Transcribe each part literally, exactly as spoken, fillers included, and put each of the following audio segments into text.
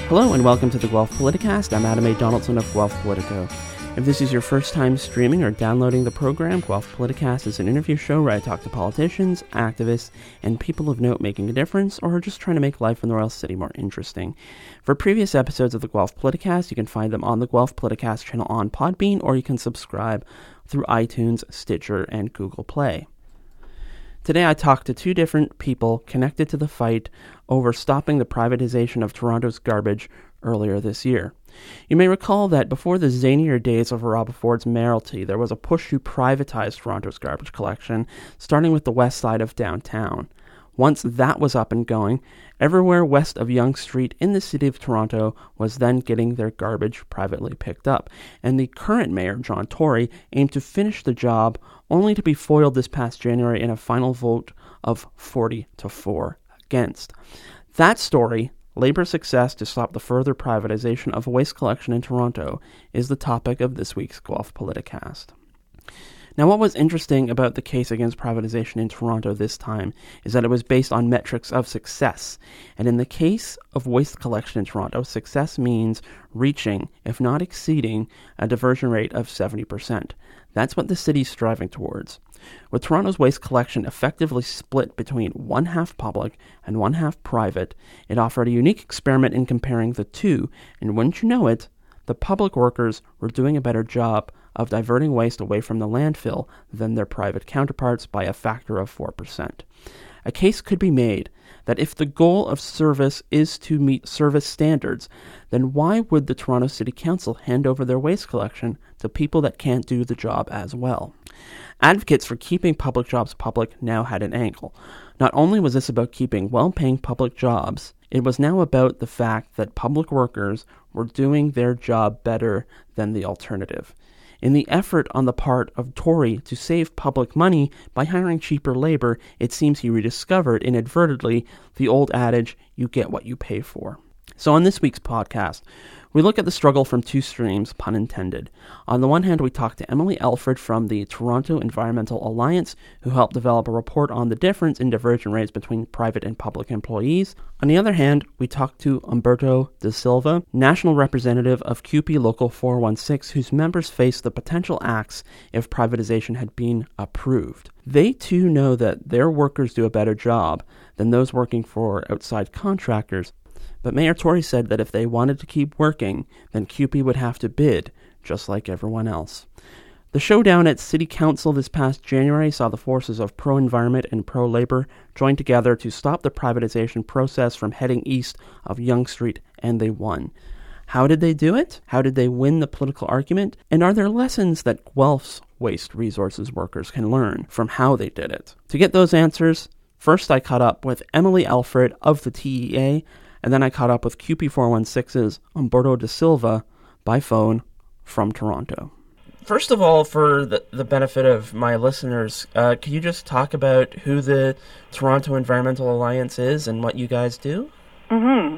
Hello and welcome to the Guelph Politicast. I'm Adam A. Donaldson of Guelph Politico. If this is your first time streaming or downloading the program, Guelph Politicast is an interview show where I talk to politicians, activists, and people of note making a difference or just trying to make life in the Royal City more interesting. For previous episodes of the Guelph Politicast, you can find them on the Guelph Politicast channel on Podbean, or you can subscribe through iTunes, Stitcher, and Google Play. Today I talked to two different people connected to the fight over stopping the privatization of Toronto's garbage earlier this year. You may recall that before the zanier days of Rob Ford's mayoralty, there was a push to privatize Toronto's garbage collection, starting with the west side of downtown. Once that was up and going, everywhere west of Yonge Street in the city of Toronto was then getting their garbage privately picked up, and the current mayor, John Tory, aimed to finish the job, only to be foiled this past January in a final vote of forty to four against. That story, Labour's success to stop the further privatization of waste collection in Toronto, is the topic of this week's Guelph Politicast. Now, what was interesting about the case against privatization in Toronto this time is that it was based on metrics of success. And in the case of waste collection in Toronto, success means reaching, if not exceeding, a diversion rate of seventy percent. That's what the city's striving towards. With Toronto's waste collection effectively split between one half public and one half private, it offered a unique experiment in comparing the two, and wouldn't you know it, the public workers were doing a better job of diverting waste away from the landfill than their private counterparts by a factor of four percent. A case could be made that if the goal of service is to meet service standards, then why would the Toronto City Council hand over their waste collection to people that can't do the job as well? Advocates for keeping public jobs public now had an angle. Not only was this about keeping well-paying public jobs, it was now about the fact that public workers were doing their job better than the alternative. In the effort on the part of Tory to save public money by hiring cheaper labor, it seems he rediscovered, inadvertently, the old adage, you get what you pay for. So on this week's podcast, we look at the struggle from two streams, pun intended. On the one hand, we talk to Emily Alfred from the Toronto Environmental Alliance, who helped develop a report on the difference in diversion rates between private and public employees. On the other hand, we talk to Humberto de Silva, national representative of C U P E Local four one six, whose members face the potential axe if privatization had been approved. They too know that their workers do a better job than those working for outside contractors, but Mayor Tory said that if they wanted to keep working, then C U P E would have to bid, just like everyone else. The showdown at City Council this past January saw the forces of pro-environment and pro-labor join together to stop the privatization process from heading east of Yonge Street, and they won. How did they do it? How did they win the political argument? And are there lessons that Guelph's waste resources workers can learn from how they did it? To get those answers, first I caught up with Emily Alfred of the T E A, and then I caught up with C U P E four one six's Humberto de Silva by phone from Toronto. First of all, for the, the benefit of my listeners, uh, can you just talk about who the Toronto Environmental Alliance is and what you guys do? Mm-hmm.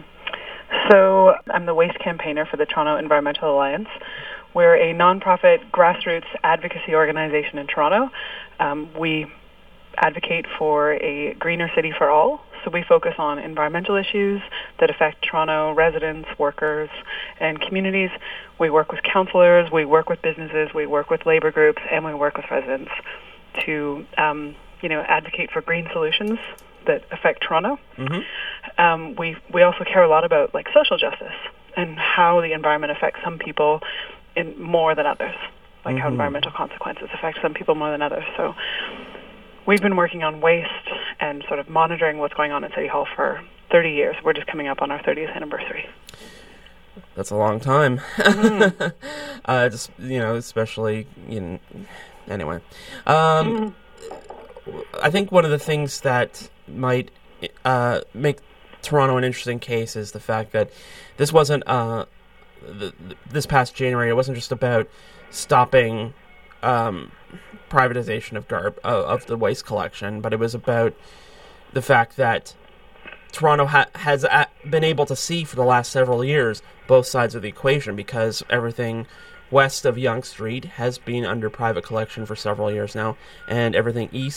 So I'm the waste campaigner for the Toronto Environmental Alliance. We're a nonprofit grassroots advocacy organization in Toronto. Um, we advocate for a greener city for all. So we focus on environmental issues that affect Toronto residents, workers, and communities. We work with councillors, we work with businesses, we work with labor groups, and we work with residents to, um, you know, advocate for green solutions that affect Toronto. Mm-hmm. Um, we we also care a lot about like social justice and how the environment affects some people in more than others, like mm-hmm. how environmental consequences affect some people more than others. So we've been working on waste and sort of monitoring what's going on at City Hall for thirty years. We're just coming up on our thirtieth anniversary. That's a long time. Mm. uh, just, you know, especially, you know, anyway. Um, mm. I think one of the things that might uh, make Toronto an interesting case is the fact that this wasn't, uh, the, this past January, it wasn't just about stopping um, privatization of garb uh, of the waste collection, but it was about the fact that Toronto ha- has a- been able to see for the last several years both sides of the equation, because everything west of Yonge Street has been under private collection for several years now, and everything east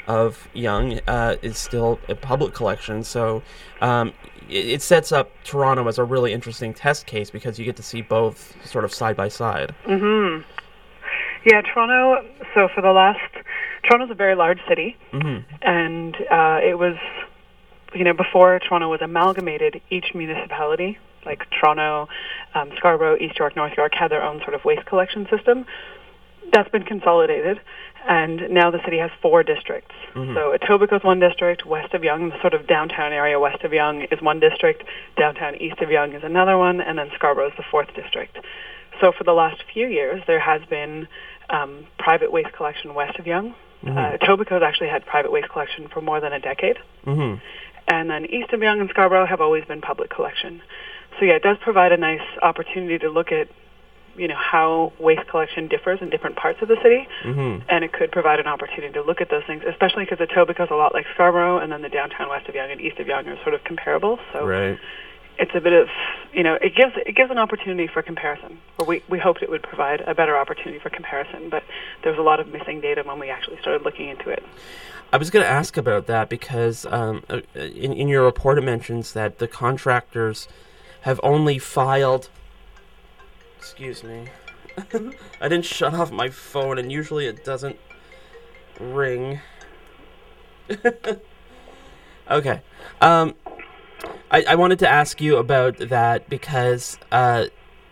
of Yonge uh, is still a public collection. So um, it, it sets up Toronto as a really interesting test case because you get to see both sort of side by side. Mm-hmm. Yeah, Toronto, so for the last, Toronto's a very large city, mm-hmm. and uh, it was, you know, before Toronto was amalgamated, each municipality, like Toronto, um, Scarborough, East York, North York, had their own sort of waste collection system. That's been consolidated, and now the city has four districts. Mm-hmm. So Etobicoke is one district, west of Yonge, the sort of downtown area west of Yonge is one district, downtown east of Yonge is another one, and then Scarborough is the fourth district. So for the last few years, there has been um, private waste collection west of Yonge. Mm-hmm. Uh, Etobicoke has actually had private waste collection for more than a decade. Mm-hmm. And then east of Yonge and Scarborough have always been public collection. So yeah, it does provide a nice opportunity to look at, you know, how waste collection differs in different parts of the city, mm-hmm. and it could provide an opportunity to look at those things, especially because Etobicoke is a lot like Scarborough, and then the downtown west of Yonge and east of Yonge are sort of comparable. So right. It's a bit of, you know, it gives it gives an opportunity for comparison. Or we we hoped it would provide a better opportunity for comparison, but there was a lot of missing data when we actually started looking into it. I was going to ask about that because um, in, in your report it mentions that the contractors have only filed... Excuse me. I didn't shut off my phone, and usually it doesn't ring. Okay. Um, I, I wanted to ask you about that because uh,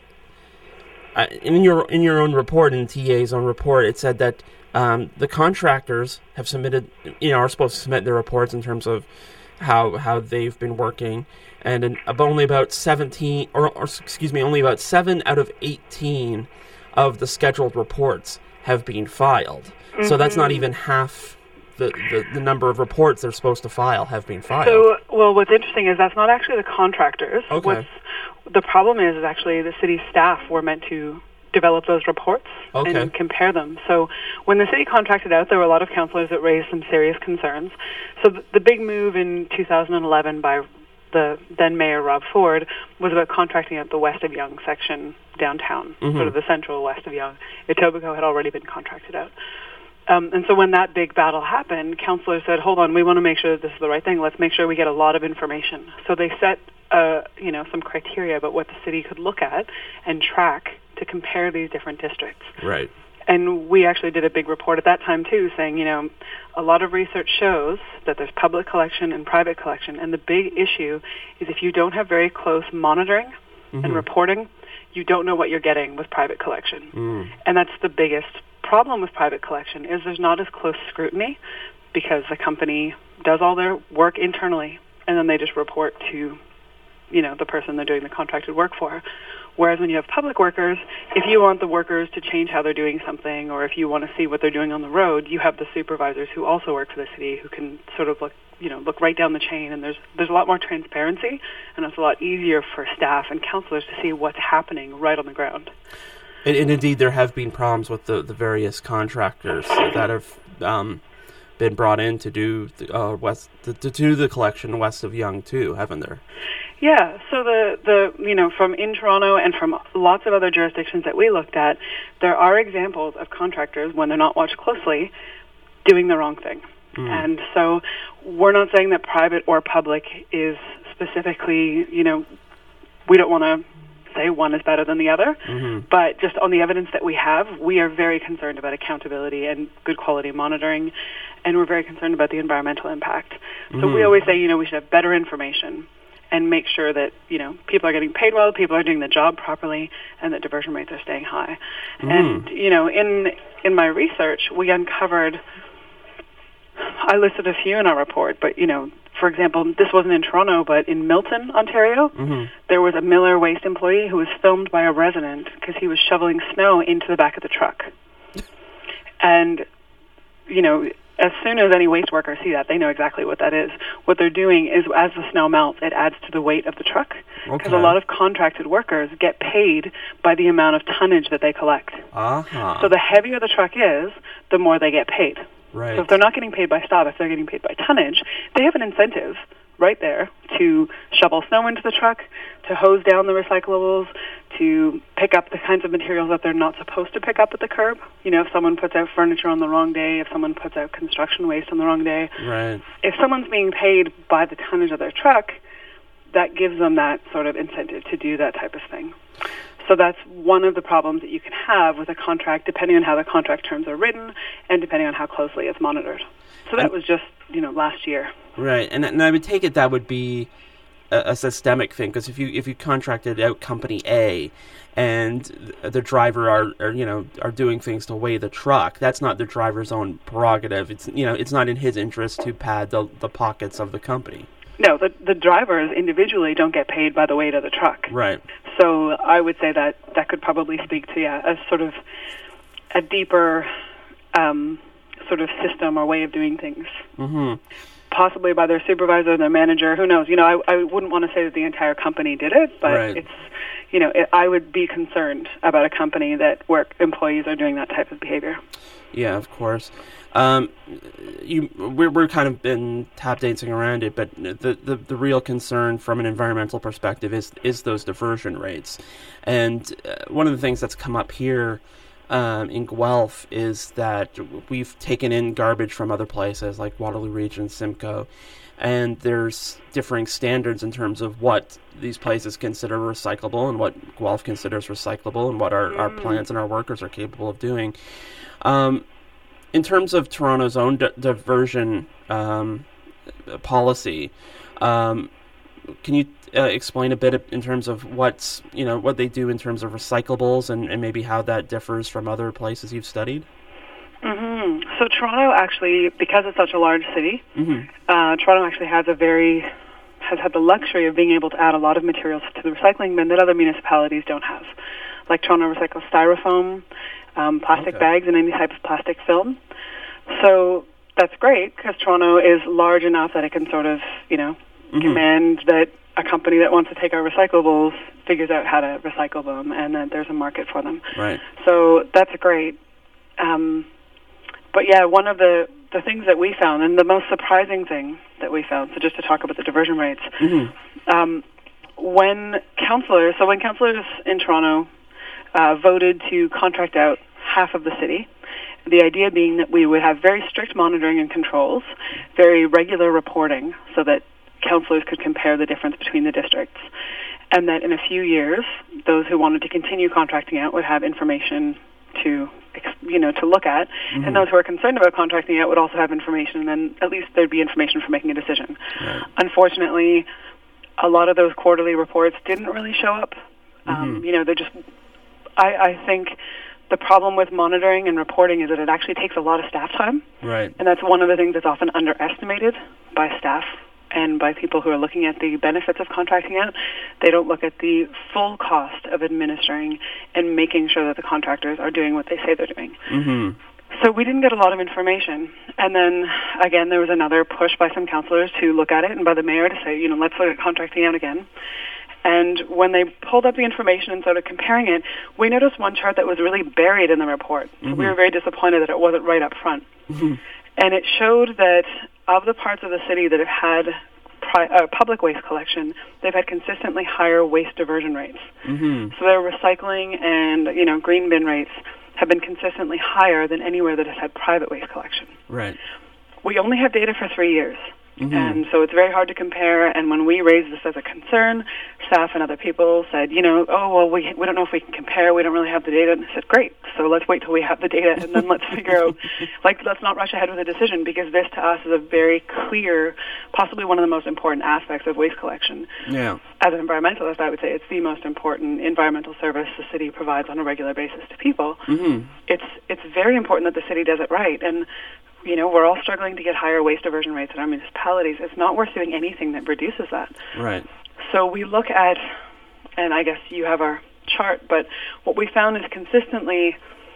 I, in your in your own report, in T A's own report, it said that um, the contractors have submitted, you know, are supposed to submit their reports in terms of how how they've been working, and in, only about seventeen, or, or excuse me, only about seven out of eighteen of the scheduled reports have been filed. Mm-hmm. So that's not even half the, the the number of reports they're supposed to file have been filed. So, well, what's interesting is that's not actually the contractors. Okay. What's, the problem is, is actually the city staff were meant to develop those reports okay. and compare them. So when the city contracted out, there were a lot of councillors that raised some serious concerns. So th- the big move in two thousand eleven by the then Mayor Rob Ford was about contracting out the west of Yonge section downtown, mm-hmm. sort of the central west of Yonge. Etobicoke had already been contracted out. Um, and so when that big battle happened, councillors said, hold on, we want to make sure that this is the right thing. Let's make sure we get a lot of information. So they set uh, you know, some criteria about what the city could look at and track to compare these different districts. Right. And we actually did a big report at that time, too, saying, you know, a lot of research shows that there's public collection and private collection. And the big issue is if you don't have very close monitoring mm-hmm. and reporting, you don't know what you're getting with private collection. Mm. And that's the biggest problem with private collection is there's not as close scrutiny because the company does all their work internally and then they just report to, you know, the person they're doing the contracted work for. Whereas when you have public workers, if you want the workers to change how they're doing something or if you want to see what they're doing on the road, you have the supervisors who also work for the city who can sort of look, you know, look right down the chain, and there's there's a lot more transparency, and it's a lot easier for staff and councillors to see what's happening right on the ground. And, and indeed, there have been problems with the, the various contractors that have um, been brought in to do the, uh, west to, to do the collection west of Yonge too, haven't there? Yeah, so the, the you know, from in Toronto and from lots of other jurisdictions that we looked at, there are examples of contractors, when they're not watched closely, doing the wrong thing. Mm. And so we're not saying that private or public is specifically, you know, we don't want to say one is better than the other, mm-hmm. but just on the evidence that we have, we are very concerned about accountability and good quality monitoring, and we're very concerned about the environmental impact. Mm-hmm. So we always say, you know, we should have better information and make sure that, you know, people are getting paid well, people are doing the job properly, and that diversion rates are staying high. Mm. And, you know, in in my research, we uncovered, I listed a few in our report, but, you know, for example, this wasn't in Toronto, but in Milton, Ontario, mm-hmm. there was a Miller Waste employee who was filmed by a resident because he was shoveling snow into the back of the truck. And, you know, as soon as any waste workers see that, they know exactly what that is. What they're doing is, as the snow melts, it adds to the weight of the truck. Because okay. a lot of contracted workers get paid by the amount of tonnage that they collect. Uh-huh. So the heavier the truck is, the more they get paid. Right. So if they're not getting paid by stop, if they're getting paid by tonnage, they have an incentive right there to shovel snow into the truck, to hose down the recyclables, to pick up the kinds of materials that they're not supposed to pick up at the curb. You know, if someone puts out furniture on the wrong day, if someone puts out construction waste on the wrong day. Right. If someone's being paid by the tonnage of their truck, that gives them that sort of incentive to do that type of thing. So that's one of the problems that you can have with a contract, depending on how the contract terms are written and depending on how closely it's monitored. So that was just, you know, last year. Right, and and I would take it that would be a, a systemic thing, because if you if you contracted out Company A, and the driver are, are you know are doing things to weigh the truck, that's not the driver's own prerogative. It's you know it's not in his interest to pad the the pockets of the company. No, the the drivers individually don't get paid by the weight of the truck. Right. So I would say that that could probably speak to yeah, a sort of a deeper um, sort of system or way of doing things. Mm-hmm. Possibly by their supervisor, their manager, who knows? You know, I, I wouldn't want to say that the entire company did it, but right. it's, you know, it, I would be concerned about a company that where employees are doing that type of behavior. Yeah, of course. Um, you, we're, we're kind of been tap dancing around it, but the, the, the real concern from an environmental perspective is is those diversion rates. And uh, one of the things that's come up here um, in Guelph is that we've taken in garbage from other places like Waterloo Region, Simcoe, and there's differing standards in terms of what these places consider recyclable and what Guelph considers recyclable and what our, mm. our plants and our workers are capable of doing. Um, in terms of Toronto's own di- diversion um, policy, um, can you uh, explain a bit in terms of what's you know what they do in terms of recyclables and, and maybe how that differs from other places you've studied? Mm-hmm. So Toronto actually, because it's such a large city, mm-hmm. uh, Toronto actually has a very has had the luxury of being able to add a lot of materials to the recycling bin that other municipalities don't have. Like Toronto recycles styrofoam, um, plastic okay. bags, and any type of plastic film. So that's great because Toronto is large enough that it can sort of, you know, mm-hmm. command that a company that wants to take our recyclables figures out how to recycle them and that there's a market for them. Right. So that's great. Um, but yeah, one of the, the things that we found, and the most surprising thing that we found, so just to talk about the diversion rates, mm-hmm. um, when councillors, so when councillors in Toronto uh, voted to contract out half of the city, the idea being that we would have very strict monitoring and controls, very regular reporting so that councillors could compare the difference between the districts, and that in a few years, those who wanted to continue contracting out would have information to, you know, to look at, mm-hmm. and those who are concerned about contracting out would also have information, and then at least there'd be information for making a decision. Right. Unfortunately, a lot of those quarterly reports didn't really show up. Mm-hmm. Um, you know, they're just, I, I think the problem with monitoring and reporting is that it actually takes a lot of staff time. Right. And that's one of the things that's often underestimated by staff and by people who are looking at the benefits of contracting out. They don't look at the full cost of administering and making sure that the contractors are doing what they say they're doing. Mm-hmm. So we didn't get a lot of information. And then, again, there was another push by some councillors to look at it and by the mayor to say, you know, let's look at contracting out again. And when they pulled up the information and started comparing it, we noticed one chart that was really buried in the report. So mm-hmm. we were very disappointed that it wasn't right up front. Mm-hmm. And it showed that of the parts of the city that have had pri- uh, public waste collection, they've had consistently higher waste diversion rates. Mm-hmm. So their recycling and, you know, green bin rates have been consistently higher than anywhere that has had private waste collection. Right. We only have data for three years. Mm-hmm. And so it's very hard to compare. And when we raised this as a concern, staff and other people said, you know, oh, well, we we don't know if we can compare. We don't really have the data. And I said, great. So let's wait till we have the data, and then let's figure out, like, let's not rush ahead with a decision, because this to us is a very clear, possibly one of the most important aspects of waste collection. Yeah. As an environmentalist, I would say it's the most important environmental service the city provides on a regular basis to people. Mm-hmm. It's it's very important that the city does it right. And you know, we're all struggling to get higher waste diversion rates in our municipalities. It's not worth doing anything that reduces that. Right. So we look at, and I guess you have our chart, but what we found is consistently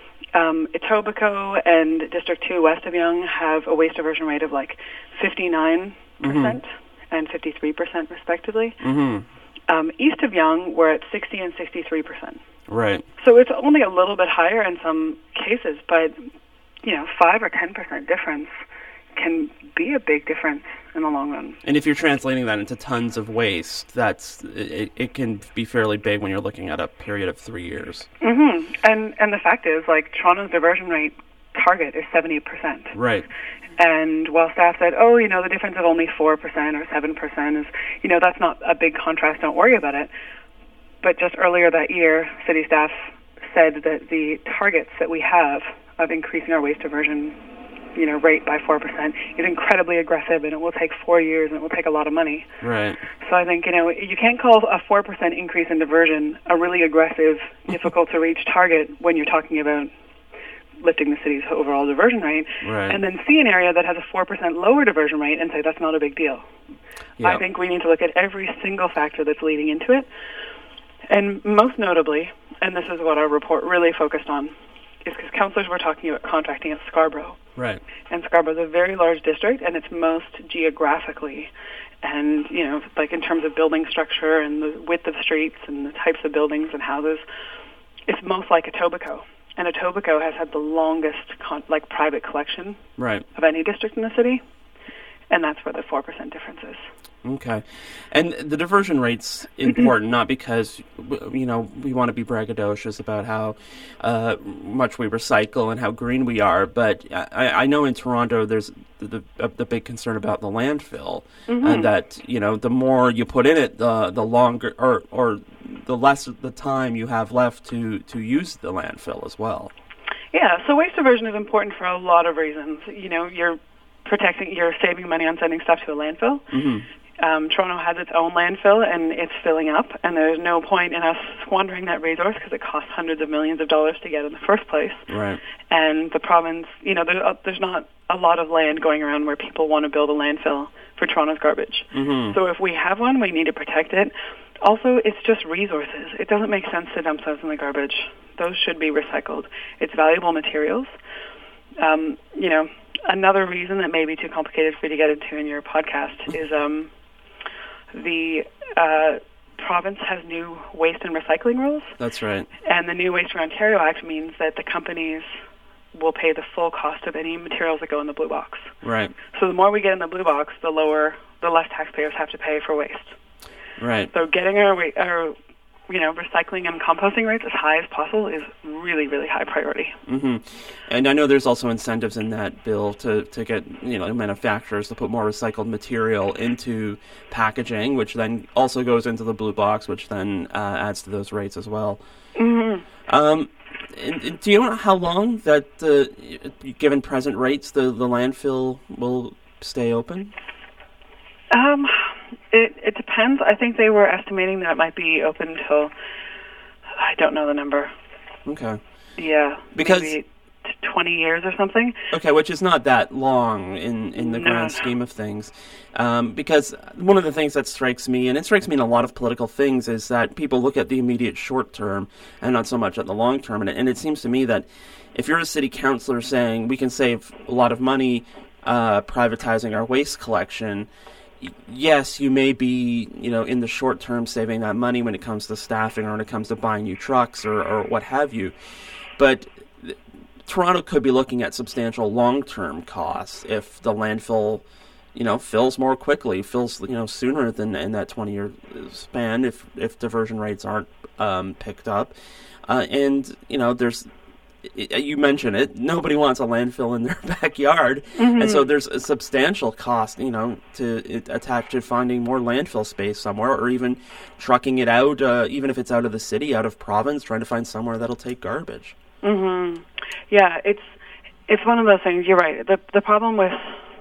um, Etobicoke and District two west of Yonge have a waste diversion rate of like fifty-nine percent mm-hmm. and fifty-three percent respectively. Mm-hmm. Um, east of Yonge, we're at sixty and sixty-three percent. Right. So it's only a little bit higher in some cases, but you know, five or ten percent difference can be a big difference in the long run. And if you're translating that into tons of waste, that's it, it can be fairly big when you're looking at a period of three years. Mm-hmm. And and the fact is, like, Toronto's diversion rate target is seventy percent. Right. And while staff said, oh, you know, the difference of only four percent or seven percent is, you know, that's not a big contrast, don't worry about it. But just earlier that year, city staff said that the targets that we have of increasing our waste diversion, you know, rate by four percent is incredibly aggressive, and it will take four years, and it will take a lot of money. Right. So I think, you know, you can't call a four percent increase in diversion a really aggressive, difficult-to-reach target when you're talking about lifting the city's overall diversion rate, right. and then see an area that has a four percent lower diversion rate and say that's not a big deal. Yeah. I think we need to look at every single factor that's leading into it. And most notably, and this is what our report really focused on, is because councillors were talking about contracting at Scarborough. Right. And Scarborough is a very large district, and it's most geographically and, you know, like in terms of building structure and the width of streets and the types of buildings and houses, it's most like Etobicoke. And Etobicoke has had the longest, con- like, private collection right. of any district in the city, and that's where the four percent difference is. Okay. And the diversion rate's important, not because, you know, we want to be braggadocious about how uh, much we recycle and how green we are, but I, I know in Toronto there's the, the, the big concern about the landfill, mm-hmm. and that, you know, the more you put in it, the the longer, or, or the less the time you have left to, to use the landfill as well. Yeah, so waste diversion is important for a lot of reasons. You know, you're protecting, you're saving money on sending stuff to a landfill. Mm-hmm. Um, Toronto has its own landfill, and it's filling up, and there's no point in us squandering that resource because it costs hundreds of millions of dollars to get in the first place. Right. And the province, you know, there, uh, there's not a lot of land going around where people want to build a landfill for Toronto's garbage. Mm-hmm. So if we have one, we need to protect it. Also, it's just resources. It doesn't make sense to dump those in the garbage. Those should be recycled. It's valuable materials. Um, you know, another reason that may be too complicated for you to get into in your podcast is um, the uh, province has new waste and recycling rules. That's right. And the new Waste for Ontario Act means that the companies will pay the full cost of any materials that go in the blue box. Right. So the more we get in the blue box, the lower, the less taxpayers have to pay for waste. Right. So getting our, our you know, recycling and composting rates as high as possible is really, really high priority. Mm-hmm. And I know there's also incentives in that bill to, to get, you know, manufacturers to put more recycled material into packaging, which then also goes into the blue box, which then uh, adds to those rates as well. Mm-hmm. Um, and, and do you know how long that, uh, given present rates, the, the landfill will stay open? Um, it, it depends. I think they were estimating that it might be open until, I don't know the number. Okay. Yeah. Because maybe twenty years or something. Okay, which is not that long in, in the no. grand scheme of things. Um, because one of the things that strikes me, and it strikes me in a lot of political things, is that people look at the immediate short term and not so much at the long term. And it, and it seems to me that if you're a city councillor saying we can save a lot of money uh, privatizing our waste collection, yes, you may be, you know, in the short term saving that money when it comes to staffing or when it comes to buying new trucks or, or what have you. But Toronto could be looking at substantial long-term costs if the landfill, you know, fills more quickly, fills, you know, sooner than in that twenty-year span if, if diversion rates aren't um, picked up. Uh, and, you know, there's, you mentioned it, nobody wants a landfill in their backyard. Mm-hmm. And so there's a substantial cost, you know, to it, attached to finding more landfill space somewhere, or even trucking it out, uh, even if it's out of the city, out of province, trying to find somewhere that'll take garbage. Mm-hmm. Yeah, it's it's one of those things. You're right. The the problem with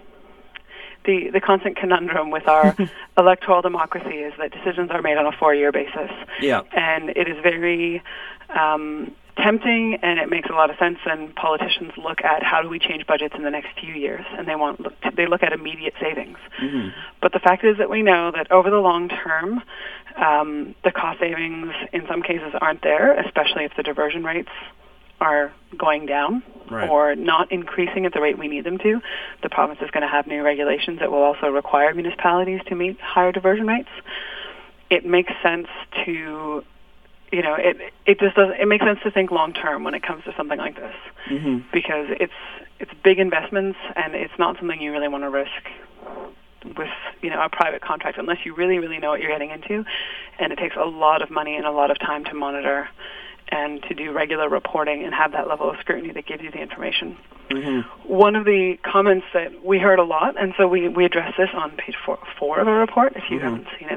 the the constant conundrum with our electoral democracy is that decisions are made on a four-year basis. Yeah, and it is very um, tempting, and it makes a lot of sense. And politicians look at how do we change budgets in the next few years, and they want look, they look at immediate savings. Mm-hmm. But the fact is that we know that over the long term, um, the cost savings in some cases aren't there, especially if the diversion rates are going down, right, or not increasing at the rate we need them to. The province is going to have new regulations that will also require municipalities to meet higher diversion rates. It makes sense to you know, it it just doesn't. It makes sense to think long term when it comes to something like this, mm-hmm. because it's it's big investments and it's not something you really want to risk with, you know, a private contract unless you really really know what you're getting into, and it takes a lot of money and a lot of time to monitor and to do regular reporting and have that level of scrutiny that gives you the information. Mm-hmm. One of the comments that we heard a lot, and so we, we addressed this on page four, four of the report, if you mm-hmm. haven't seen it,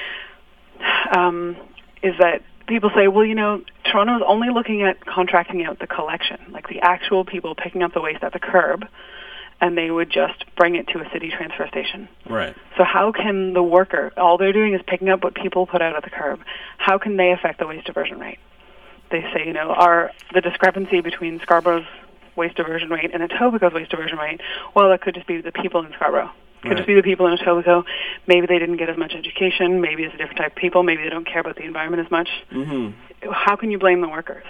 um, is that people say, well, you know, Toronto is only looking at contracting out the collection, like the actual people picking up the waste at the curb, and they would just bring it to a city transfer station. Right. So how can the worker, all they're doing is picking up what people put out at the curb, how can they affect the waste diversion rate? They say, you know, are the discrepancy between Scarborough's waste diversion rate and Etobicoke's waste diversion rate, well, that could just be the people in Scarborough. It could right. just be the people in Etobicoke. Maybe they didn't get as much education. Maybe it's a different type of people. Maybe they don't care about the environment as much. Mm-hmm. How can you blame the workers?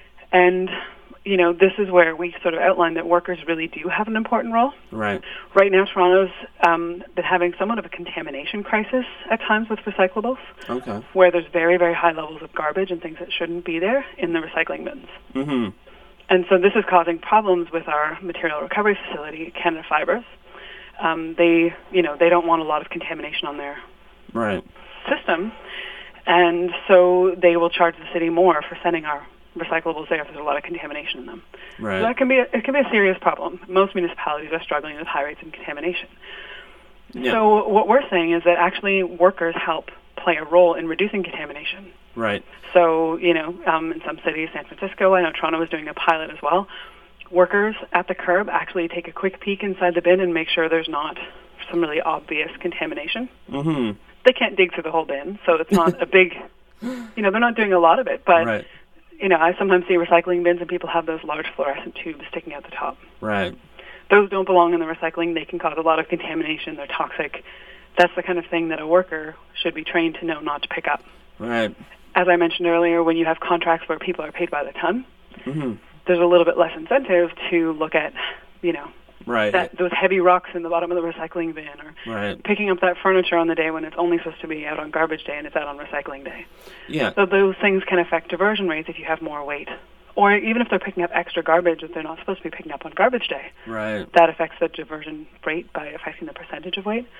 And, you know, this is where we sort of outline that workers really do have an important role. Right. Right now, Toronto's um, been having somewhat of a contamination crisis at times with recyclables, okay. where there's very, very high levels of garbage and things that shouldn't be there in the recycling bins. Mm-hmm. And so this is causing problems with our material recovery facility, Canada Fibers. Um, they, you know, they don't want a lot of contamination on their right. system, and so they will charge the city more for sending our recyclables there if there's a lot of contamination in them. Right. So that can be a, it can be a serious problem. Most municipalities are struggling with high rates of contamination. Yeah. So what we're saying is that actually workers help play a role in reducing contamination. Right. So, you know, um, in some cities, San Francisco, I know Toronto was doing a pilot as well, workers at the curb actually take a quick peek inside the bin and make sure there's not some really obvious contamination. Mm-hmm. They can't dig through the whole bin, so it's not a big, you know, they're not doing a lot of it. But, right. you know, I sometimes see recycling bins and people have those large fluorescent tubes sticking out the top. Right. Those don't belong in the recycling. They can cause a lot of contamination. They're toxic. That's the kind of thing that a worker should be trained to know not to pick up. Right. As I mentioned earlier, when you have contracts where people are paid by the ton, mm-hmm. there's a little bit less incentive to look at, you know, right. that, those heavy rocks in the bottom of the recycling bin, or right. picking up that furniture on the day when it's only supposed to be out on garbage day and it's out on recycling day. Yeah. So those things can affect diversion rates if you have more weight. Or even if they're picking up extra garbage that they're not supposed to be picking up on garbage day. Right. That affects the diversion rate by affecting the percentage of weight.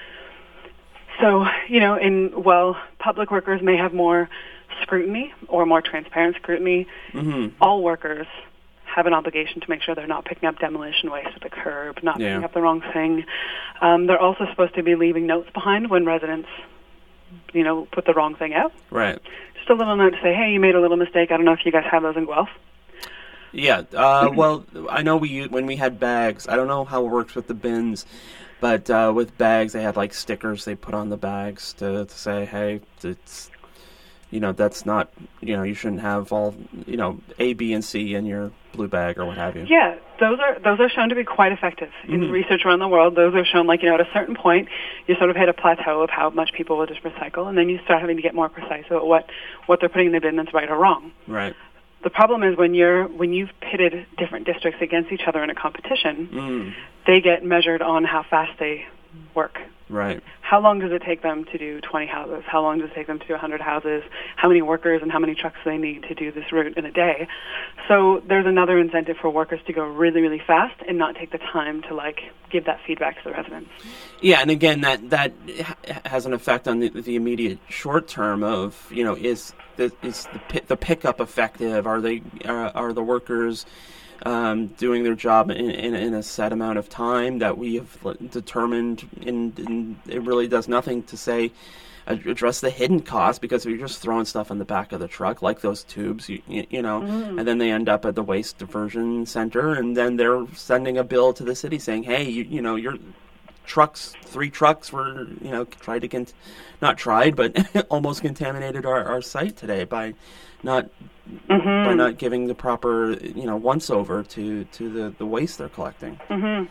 So, you know, in while public workers may have more scrutiny or more transparent scrutiny, mm-hmm. all workers have an obligation to make sure they're not picking up demolition waste at the curb, not yeah. picking up the wrong thing. Um, they're also supposed to be leaving notes behind when residents, you know, put the wrong thing out. Right. Just a little note to say, hey, you made a little mistake. I don't know if you guys have those in Guelph. Yeah. Uh, well, I know we when we had bags, I don't know how it works with the bins, but uh, with bags, they had like stickers they put on the bags to, to say, hey, it's, you know, that's not, you know, you shouldn't have all, you know, A, B, and C in your blue bag or what have you. Yeah, those are those are shown to be quite effective in mm-hmm. research around the world. Those are shown, like, you know, at a certain point, you sort of hit a plateau of how much people will just recycle, and then you start having to get more precise about what, what they're putting in the bin that's right or wrong. Right. The problem is when you're when you've pitted different districts against each other in a competition, mm. they get measured on how fast they work. Right. How long does it take them to do twenty houses? How long does it take them to do one hundred houses? How many workers and how many trucks do they need to do this route in a day? So there's another incentive for workers to go really, really fast and not take the time to, like, give that feedback to the residents. Yeah, and again, that that has an effect on the, the immediate short term of, you know, is the is the the pickup effective? Are they are, are the workers Um, doing their job in, in, in a set amount of time that we have determined, and, and it really does nothing to say address the hidden costs, because if you're just throwing stuff in the back of the truck, like those tubes, you, you, you know, mm. and then they end up at the waste diversion center, and then they're sending a bill to the city saying, hey, you, you know, your trucks, three trucks were, you know, tried to, cont- not tried, but almost contaminated our, our site today by not mm-hmm. by not giving the proper, you know, once over to, to the, the waste they're collecting. Mm-hmm.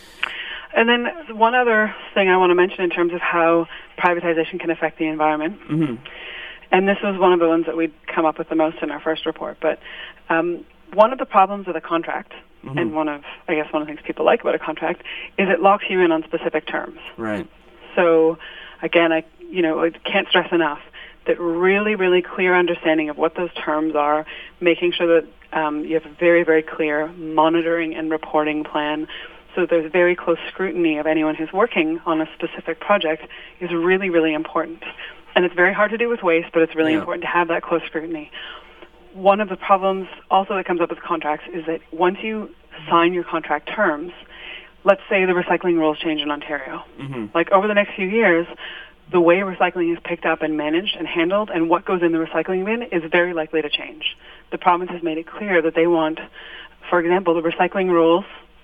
And then one other thing I want to mention in terms of how privatization can affect the environment, mm-hmm. and this was one of the ones that we'd come up with the most in our first report, but um, one of the problems with a contract, mm-hmm. and one of, I guess, one of the things people like about a contract, is it locks you in on specific terms. Right. So, again, I, you know, I can't stress enough that really, really clear understanding of what those terms are, making sure that um, you have a very, very clear monitoring and reporting plan, so that there's very close scrutiny of anyone who's working on a specific project is really, really important. And it's very hard to do with waste, but it's really yeah. important to have that close scrutiny. One of the problems also that comes up with contracts is that once you sign your contract terms, let's say the recycling rules change in Ontario. Mm-hmm. Like over the next few years, the way recycling is picked up and managed and handled and what goes in the recycling bin is very likely to change. The province has made it clear that they want, for example, the recycling rules.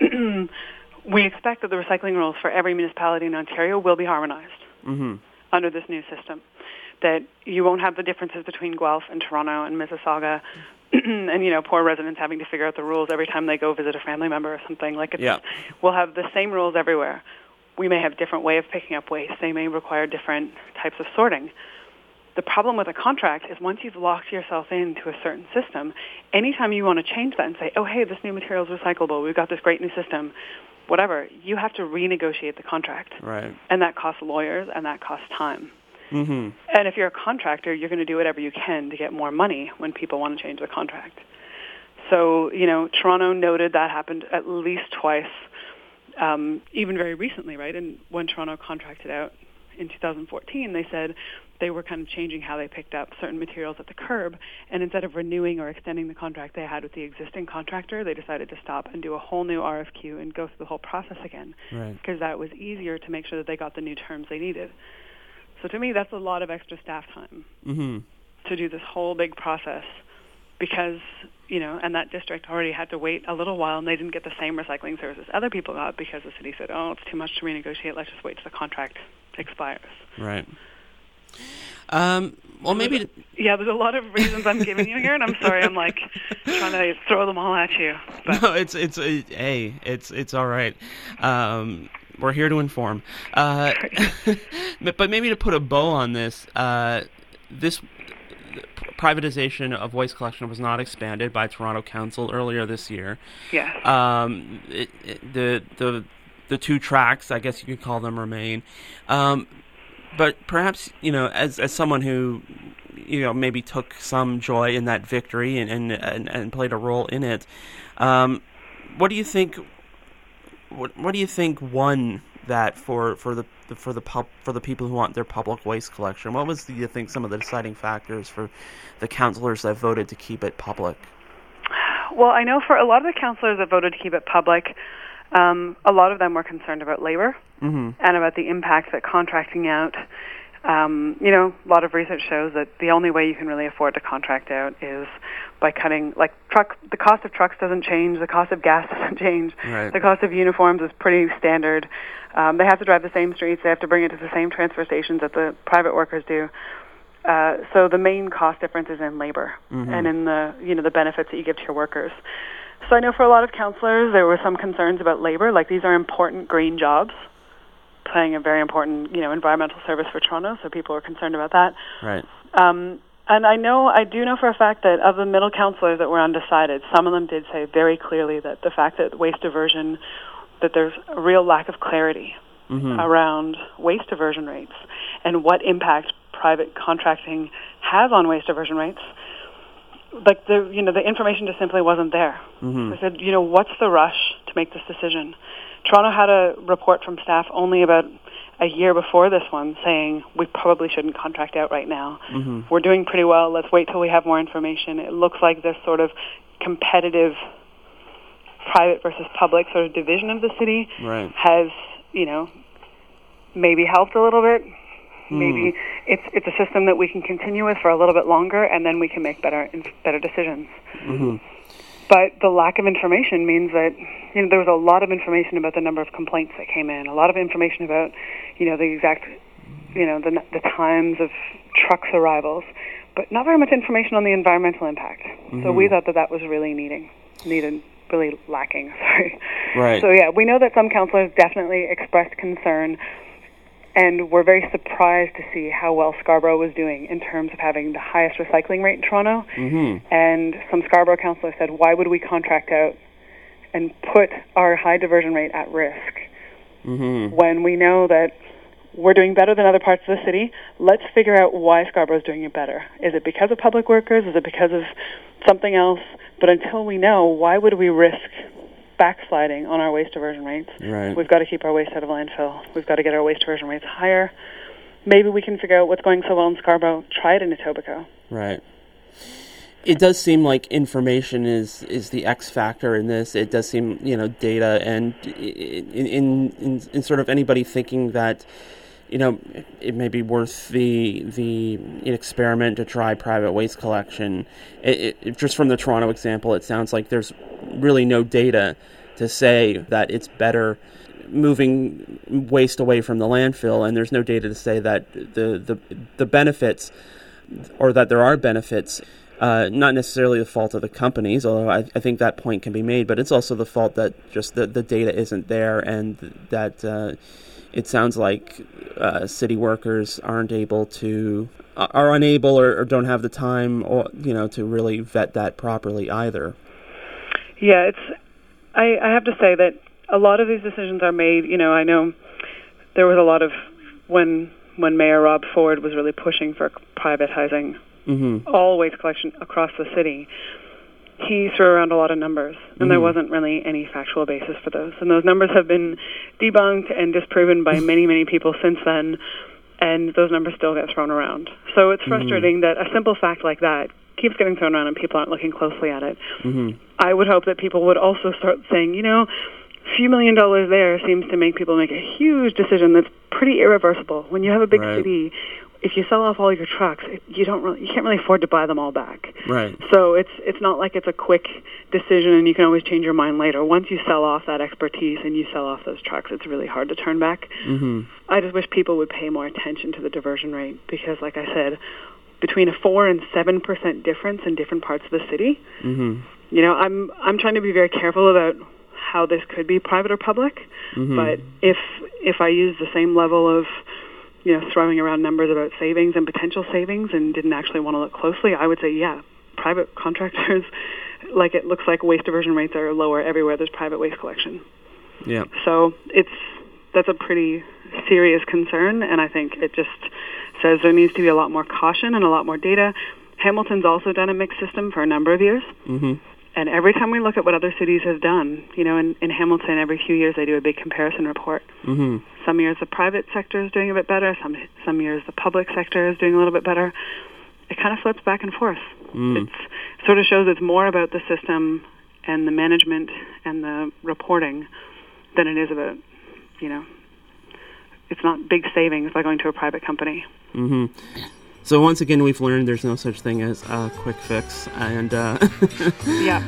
We expect that the recycling rules for every municipality in Ontario will be harmonized mm-hmm. under this new system. That you won't have the differences between Guelph and Toronto and Mississauga and, you know, poor residents having to figure out the rules every time they go visit a family member or something. Like, it's, yeah. we'll have the same rules everywhere. We may have a different way of picking up waste. They may require different types of sorting. The problem with a contract is once you've locked yourself into a certain system, anytime you want to change that and say, oh, hey, this new material is recyclable, we've got this great new system, whatever, you have to renegotiate the contract. Right. And that costs lawyers and that costs time. Mm-hmm. And if you're a contractor, you're going to do whatever you can to get more money when people want to change the contract. So, you know, Toronto noted that happened at least twice, um, even very recently, right? And when Toronto contracted out in two thousand fourteen, they said they were kind of changing how they picked up certain materials at the curb, and instead of renewing or extending the contract they had with the existing contractor, they decided to stop and do a whole new R F Q and go through the whole process again, right. because that was easier to make sure that they got the new terms they needed. So to me, that's a lot of extra staff time mm-hmm. to do this whole big process because, you know, and that district already had to wait a little while and they didn't get the same recycling services other people got because the city said, oh, it's too much to renegotiate, let's just wait till the contract expires. Right. Um, well, maybe... To, yeah, there's a lot of reasons I'm giving you here, and I'm sorry, I'm like trying to throw them all at you. But. No, it's, it's, a, hey, it's, it's all right. Um... We're here to inform. Uh, but maybe to put a bow on this, uh, this privatization of waste collection was not expanded by Toronto Council earlier this year. Yes. Um, it, it, the the the two tracks, I guess you could call them, remain. Um, but perhaps, you know, as as someone who, you know, maybe took some joy in that victory and and, and, and played a role in it, um, what do you think? What what do you think won that for for the for the pub, for the people who want their public waste collection? What was, do you think, some of the deciding factors for the councillors that voted to keep it public? Well, I know for a lot of the councillors that voted to keep it public, um, a lot of them were concerned about labor mm-hmm. and about the impact that contracting out. Um, you know, a lot of research shows that the only way you can really afford to contract out is by cutting, like, truck, the cost of trucks doesn't change, the cost of gas doesn't change, right. the cost of uniforms is pretty standard. Um, they have to drive the same streets, they have to bring it to the same transfer stations that the private workers do. Uh, so the main cost difference is in labor mm-hmm. and in the, you know, the benefits that you give to your workers. So I know for a lot of councillors there were some concerns about labor, like these are important green jobs, playing a very important, you know, environmental service for Toronto, so people are concerned about that. Right. Um, and I know, I do know for a fact that of the middle councillors that were undecided, some of them did say very clearly that the fact that waste diversion, that there's a real lack of clarity mm-hmm. around waste diversion rates and what impact private contracting has on waste diversion rates. Like, the, you know, the information just simply wasn't there. Mm-hmm. They said, you know, what's the rush to make this decision? Toronto had a report from staff only about a year before this one saying we probably shouldn't contract out right now. Mm-hmm. We're doing pretty well. Let's wait till we have more information. It looks like this sort of competitive private versus public sort of division of the city right. has, you know, maybe helped a little bit. Mm. Maybe it's it's a system that we can continue with for a little bit longer, and then we can make better better decisions. Mm-hmm. But the lack of information means that, you know, there was a lot of information about the number of complaints that came in, a lot of information about, you know, the exact, you know, the the times of trucks' arrivals, but not very much information on the environmental impact. Mm-hmm. So we thought that that was really needing, needed, really lacking. Sorry. Right. So yeah, we know that some councillors definitely expressed concern. And we're very surprised to see how well Scarborough was doing in terms of having the highest recycling rate in Toronto. Mm-hmm. And some Scarborough councillors said, why would we contract out and put our high diversion rate at risk mm-hmm. when we know that we're doing better than other parts of the city. Let's figure out why Scarborough's doing it better. Is it because of public workers? Is it because of something else? But until we know, why would we risk backsliding on our waste diversion rates? Right. We've got to keep our waste out of landfill. We've got to get our waste diversion rates higher. Maybe we can figure out what's going so well in Scarborough. Try it in Etobicoke. Right. It does seem like information is, is the X factor in this. It does seem, you know, data, and in in, in, in sort of anybody thinking that, you know, it may be worth the the experiment to try private waste collection. It, it, just from the Toronto example, it sounds like there's really no data to say that it's better moving waste away from the landfill, and there's no data to say that the the, the benefits, or that there are benefits. Uh, not necessarily the fault of the companies, although I, I think that point can be made, but it's also the fault that just the, the data isn't there, and that uh, it sounds like uh, city workers aren't able to, are unable or, or don't have the time, or you know, to really vet that properly either. Yeah, it's. I, I have to say that a lot of these decisions are made. You know, I know there was a lot of when when Mayor Rob Ford was really pushing for privatizing. Mm-hmm. all waste collection across the city, he threw around a lot of numbers, and mm-hmm. there wasn't really any factual basis for those. And those numbers have been debunked and disproven by many, many people since then, and those numbers still get thrown around. So it's frustrating mm-hmm. that a simple fact like that keeps getting thrown around and people aren't looking closely at it. Mm-hmm. I would hope that people would also start saying, you know, a few million dollars there seems to make people make a huge decision that's pretty irreversible. When you have a big right. city, if you sell off all your trucks, you don't really, you can't really afford to buy them all back. Right. So it's it's not like it's a quick decision and you can always change your mind later. Once you sell off that expertise and you sell off those trucks, it's really hard to turn back. Mm-hmm. I just wish people would pay more attention to the diversion rate because, like I said, between a four and seven percent difference in different parts of the city. Mm-hmm. You know, I'm I'm trying to be very careful about how this could be private or public. Mm-hmm. But if if I use the same level of you know, throwing around numbers about savings and potential savings and didn't actually want to look closely, I would say, yeah, private contractors, like it looks like waste diversion rates are lower everywhere there's private waste collection. Yeah. So it's that's a pretty serious concern, and I think it just says there needs to be a lot more caution and a lot more data. Hamilton's also done a mixed system for a number of years. Mm-hmm. And every time we look at what other cities have done, you know, in, in Hamilton, every few years they do a big comparison report. Mm-hmm. Some years the private sector is doing a bit better. Some some years the public sector is doing a little bit better. It kind of flips back and forth. Mm. It sort of shows it's more about the system and the management and the reporting than it is about, you know, it's not big savings by going to a private company. Mm-hmm. So once again, we've learned there's no such thing as a quick fix, and uh, yeah.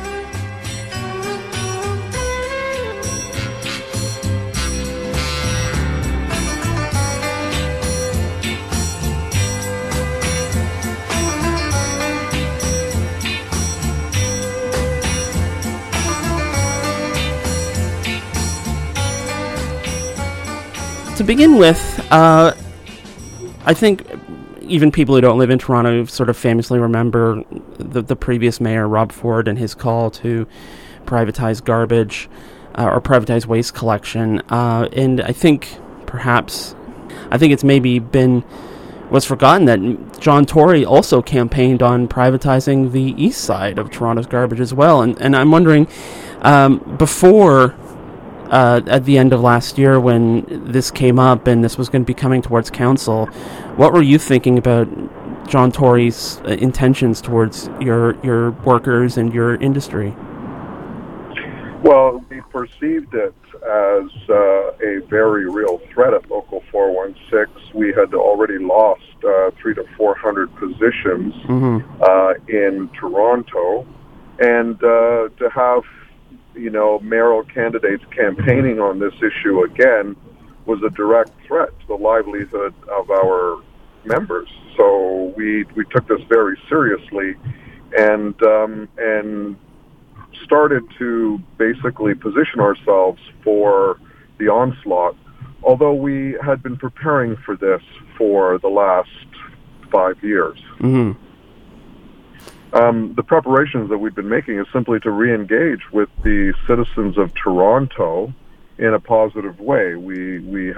To begin with, uh, I think even people who don't live in Toronto sort of famously remember the, the previous mayor, Rob Ford, and his call to privatize garbage uh, or privatize waste collection. Uh, and I think perhaps, I think it's maybe been, was forgotten that John Tory also campaigned on privatizing the east side of Toronto's garbage as well. And, and I'm wondering, um, before... Uh, at the end of last year when this came up and this was going to be coming towards council, what were you thinking about John Tory's uh, intentions towards your your workers and your industry? Well, we perceived it as uh, a very real threat at Local four one six. We had already lost uh, three to four hundred positions mm-hmm. uh, in Toronto, and uh, to have you know, mayoral candidates campaigning on this issue again was a direct threat to the livelihood of our members. So we we took this very seriously, and um, and started to basically position ourselves for the onslaught. Although we had been preparing for this for the last five years. Mm-hmm. Um, the preparations that we've been making is simply to re-engage with the citizens of Toronto in a positive way. We we had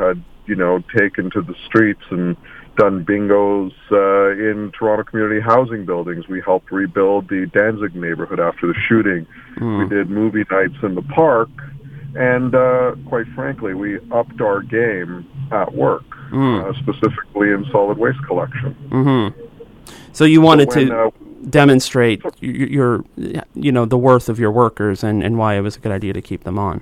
you know, taken to the streets and done bingos uh, in Toronto community housing buildings. We helped rebuild the Danzig neighborhood after the shooting. Mm. We did movie nights in the park. And uh, quite frankly, we upped our game at work, mm. uh, specifically in solid waste collection. Mm-hmm. So you wanted so when, to uh, demonstrate so, your, you know, the worth of your workers and, and why it was a good idea to keep them on.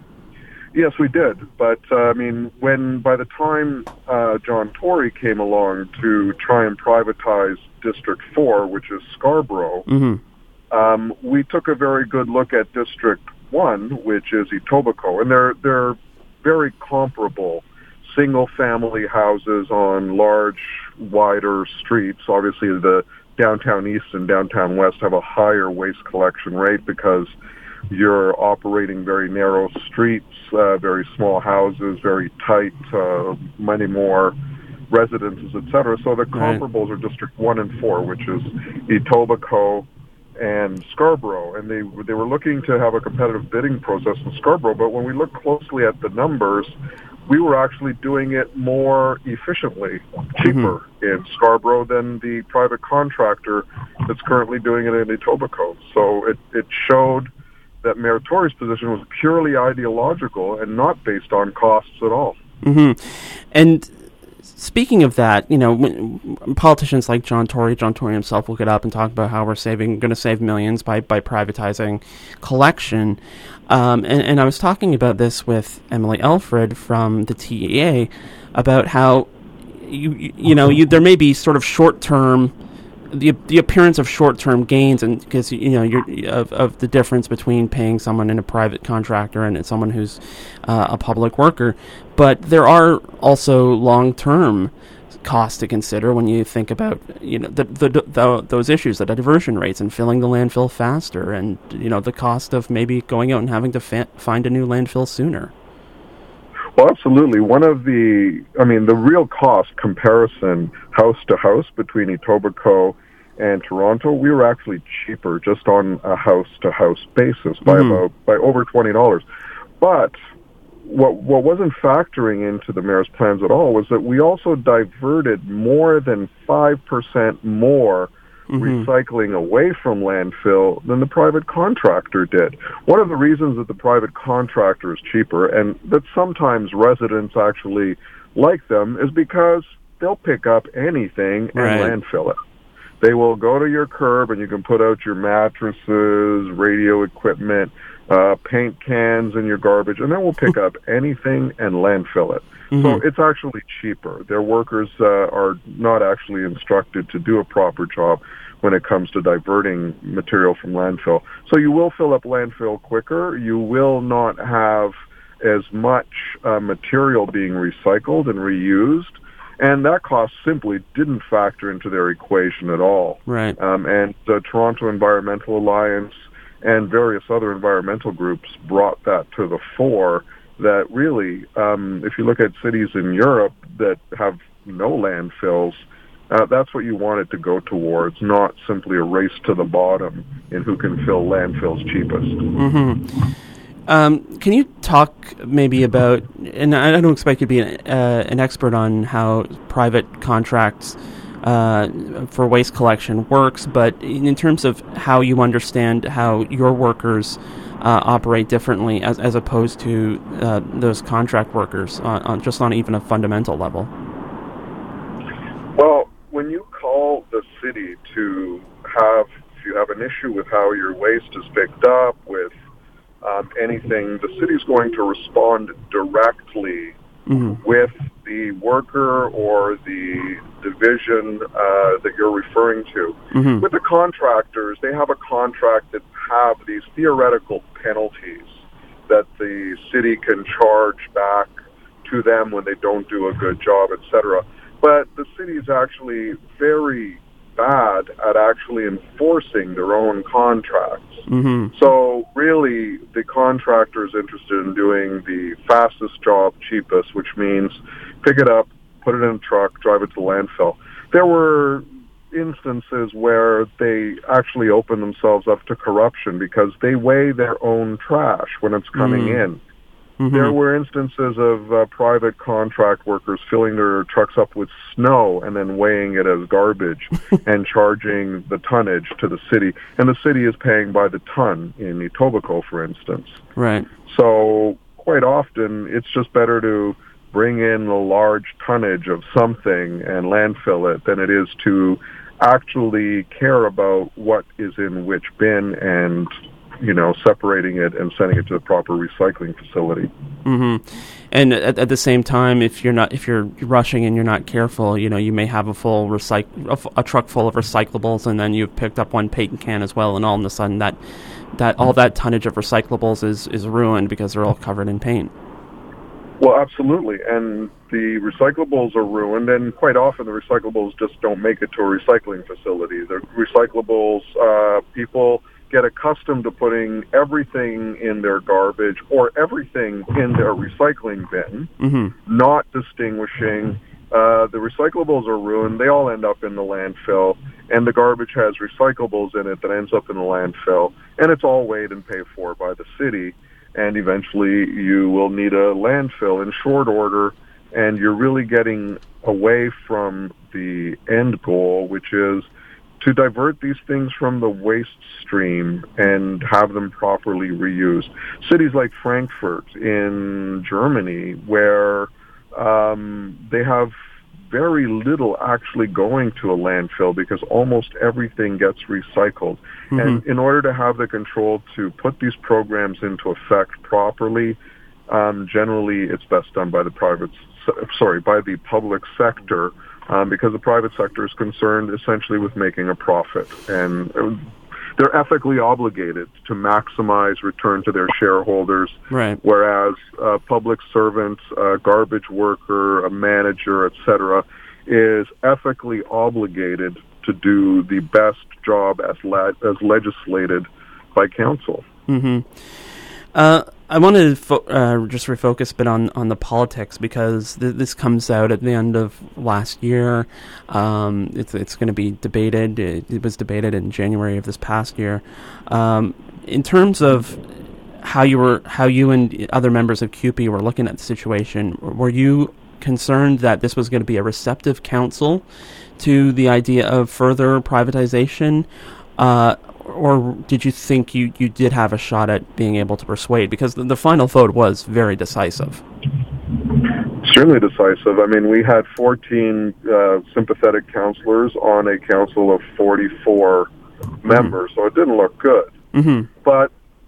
Yes, we did. But, uh, I mean, when by the time uh, John Tory came along to try and privatize District four, which is Scarborough, mm-hmm. um, we took a very good look at District one, which is Etobicoke, and they're, they're very comparable single-family houses on large, wider streets. Obviously, the downtown east and downtown west have a higher waste collection rate because you're operating very narrow streets, uh, very small houses, very tight, uh, many more residences, et cetera. So the comparables right. are District one and four, which is Etobicoke and Scarborough. And they they were looking to have a competitive bidding process in Scarborough, but when we looked closely at the numbers, we were actually doing it more efficiently, cheaper mm-hmm. in Scarborough than the private contractor that's currently doing it in Etobicoke. So it, it showed that Mayor Tory's position was purely ideological and not based on costs at all. Mm-hmm. And speaking of that, you know, when politicians like John Tory, John Tory himself will get up and talk about how we're saving, going to save millions by, by privatizing collection. Um, and, and I was talking about this with Emily Elfred from the T E A about how, you you, you know, you, there may be sort of short-term the the appearance of short-term gains, and because you know you're of, of the difference between paying someone in a private contractor and someone who's uh, a public worker, but there are also long-term costs to consider when you think about you know the, the, the those issues, the diversion rates and filling the landfill faster, and you know the cost of maybe going out and having to fa- find a new landfill sooner. Well, absolutely. One of the, I mean, the real cost comparison house to house between Etobicoke and Toronto, we were actually cheaper just on a house to house basis by mm-hmm. about by over twenty dollars. But what what wasn't factoring into the mayor's plans at all was that we also diverted more than five percent more Mm-hmm. recycling away from landfill than the private contractor did. One of the reasons that the private contractor is cheaper and that sometimes residents actually like them is because they'll pick up anything and right. landfill it. They will go to your curb and you can put out your mattresses, radio equipment, uh, paint cans and your garbage, and then we'll pick up anything and landfill it. Mm-hmm. So it's actually cheaper. Their workers uh, are not actually instructed to do a proper job when it comes to diverting material from landfill. So you will fill up landfill quicker. You will not have as much uh, material being recycled and reused. And that cost simply didn't factor into their equation at all. Right. Um, and the Toronto Environmental Alliance and various other environmental groups brought that to the fore, that really, um, if you look at cities in Europe that have no landfills, uh, that's what you want it to go towards, not simply a race to the bottom in who can fill landfills cheapest. Mm-hmm. Um, can you talk maybe about, and I don't expect you to be an, uh, an expert on how private contracts uh, for waste collection works, but in terms of how you understand how your workers uh, operate differently as, as opposed to uh, those contract workers, on, on just on even a fundamental level? Well, when you call the city to have, if you have an issue with how your waste is picked up, with Um, anything, the city's going to respond directly mm-hmm. with the worker or the division uh, that you're referring to. Mm-hmm. With the contractors, they have a contract that have these theoretical penalties that the city can charge back to them when they don't do a good job, et cetera. But the city is actually very bad at actually enforcing their own contracts. Mm-hmm. So really, the contractor is interested in doing the fastest job, cheapest, which means pick it up, put it in a truck, drive it to landfill. There were instances where they actually open themselves up to corruption because they weigh their own trash when it's coming mm. in. Mm-hmm. There were instances of uh, private contract workers filling their trucks up with snow and then weighing it as garbage and charging the tonnage to the city. And the city is paying by the ton in Etobicoke, for instance. Right. So quite often it's just better to bring in a large tonnage of something and landfill it than it is to actually care about what is in which bin and, you know, separating it and sending it to the proper recycling facility. Mm-hmm. And at, at the same time, if you're not, if you're rushing and you're not careful, you know, you may have a full recyc- a, a truck full of recyclables, and then you've picked up one paint can as well, and all of a sudden that, that all that tonnage of recyclables is, is ruined because they're all covered in paint. Well, absolutely, and the recyclables are ruined, and quite often the recyclables just don't make it to a recycling facility. The recyclables, uh, people get accustomed to putting everything in their garbage or everything in their recycling bin, mm-hmm. not distinguishing. Uh, the recyclables are ruined. They all end up in the landfill, and the garbage has recyclables in it that ends up in the landfill, and it's all weighed and paid for by the city. And eventually you will need a landfill in short order, and you're really getting away from the end goal, which is to divert these things from the waste stream and have them properly reused. Cities like Frankfurt in Germany, where um, they have very little actually going to a landfill because almost everything gets recycled. Mm-hmm. And in order to have the control to put these programs into effect properly, um, generally it's best done by the private, sorry, by the public sector, um, because the private sector is concerned essentially with making a profit. And they're ethically obligated to maximize return to their shareholders, right. Whereas a public servant, a garbage worker, a manager, et cetera, is ethically obligated to do the best job as le- as legislated by council. Mm-hmm. Uh, I want to fo- uh, just refocus a bit on, on the politics, because th- this comes out at the end of last year. Um, it's it's going to be debated. It, it was debated in January of this past year. Um, in terms of how you were, how you and other members of C U P E were looking at the situation, were you concerned that this was going to be a receptive council to the idea of further privatization? Uh, Or did you think you, you did have a shot at being able to persuade? Because the, the final vote was very decisive. Extremely decisive. I mean, we had fourteen uh, sympathetic councillors on a council of forty-four mm-hmm. members, so it didn't look good. Mm-hmm. But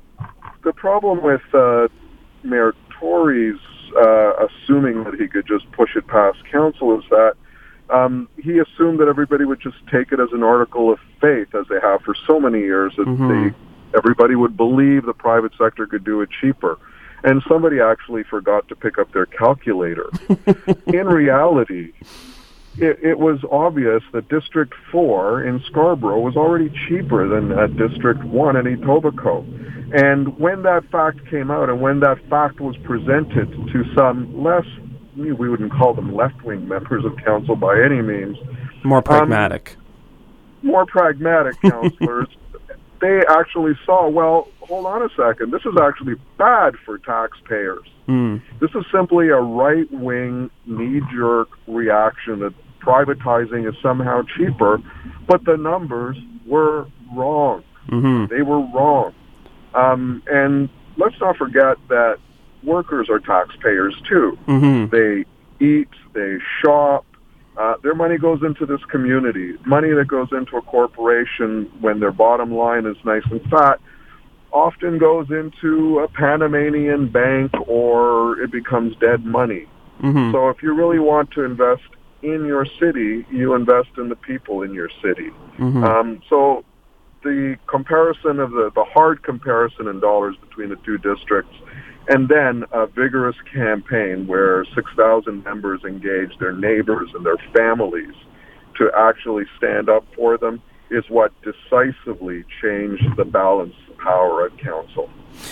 the problem with uh, Mayor Tory's uh, assuming that he could just push it past council is that Um, he assumed that everybody would just take it as an article of faith, as they have for so many years, that mm-hmm. they, everybody would believe the private sector could do it cheaper. And somebody actually forgot to pick up their calculator. In reality, it, it was obvious that District four in Scarborough was already cheaper than uh, District one in Etobicoke. And when that fact came out, and when that fact was presented to some less, we wouldn't call them left-wing members of council by any means. More pragmatic. Um, more pragmatic councillors. They actually saw, well, hold on a second, this is actually bad for taxpayers. Mm. This is simply a right-wing knee-jerk reaction that privatizing is somehow cheaper, but the numbers were wrong. Mm-hmm. They were wrong. Um, and let's not forget that workers are taxpayers too. Mm-hmm. They eat, they shop, uh, their money goes into this community. Money that goes into a corporation when their bottom line is nice and fat often goes into a Panamanian bank, or it becomes dead money. Mm-hmm. So if you really want to invest in your city, you invest in the people in your city. Mm-hmm. Um, so the comparison of the, the hard comparison in dollars between the two districts, and then a vigorous campaign where six thousand members engaged their neighbors and their families to actually stand up for them, is what decisively changed the balance of power at council.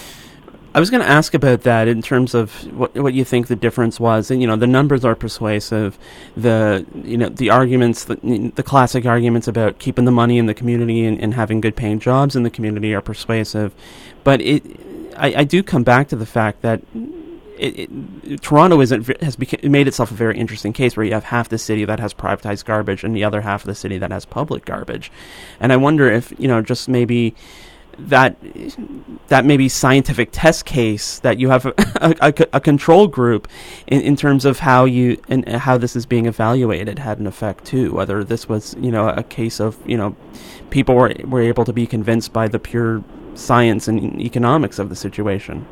I was going to ask about that in terms of what what you think the difference was. And, you know, the numbers are persuasive. The, you know, the arguments, the, the classic arguments about keeping the money in the community and, and having good paying jobs in the community are persuasive. But it, I, I do come back to the fact that it, it, Toronto isn't has beca- made itself a very interesting case where you have half the city that has privatized garbage and the other half of the city that has public garbage, and I wonder if you know just maybe that that maybe scientific test case that you have a, a, a control group in, in terms of how you and how this is being evaluated had an effect too. Whether this was you know a case of you know people were were able to be convinced by the pure science and economics of the situation.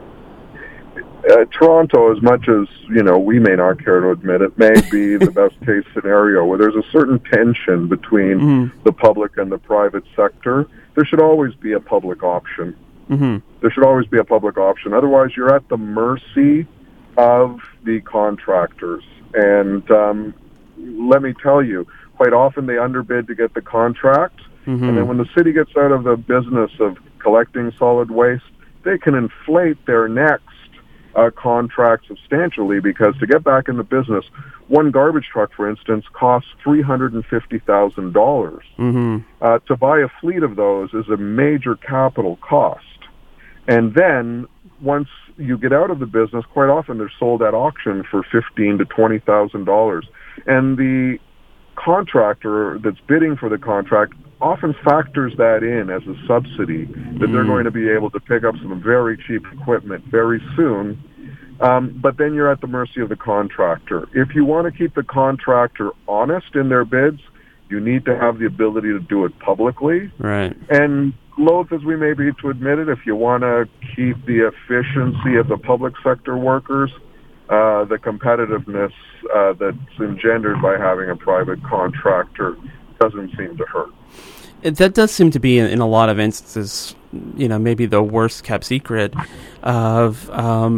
Uh, Toronto, as much as you know, we may not care to admit it, may be the best case scenario where there's a certain tension between mm-hmm. the public and the private sector. There should always be a public option. Mm-hmm. There should always be a public option. Otherwise, you're at the mercy of the contractors. And um, let me tell you, quite often they underbid to get the contract, mm-hmm. and then when the city gets out of the business of collecting solid waste, they can inflate their next Uh, contract substantially, because to get back in the business, one garbage truck, for instance, costs three hundred fifty thousand dollars. Mm-hmm. Uh, to buy a fleet of those is a major capital cost. And then once you get out of the business, quite often they're sold at auction for fifteen thousand to twenty thousand dollars. And the contractor that's bidding for the contract often factors that in as a subsidy, that they're going to be able to pick up some very cheap equipment very soon. Um, but then you're at the mercy of the contractor. If you want to keep the contractor honest in their bids, you need to have the ability to do it publicly. Right. And loath as we may be to admit it, if you want to keep the efficiency of the public sector workers, uh, the competitiveness uh, that's engendered by having a private contractor doesn't seem to hurt. It, that does seem to be, in, in a lot of instances, you know, maybe the worst kept secret of um,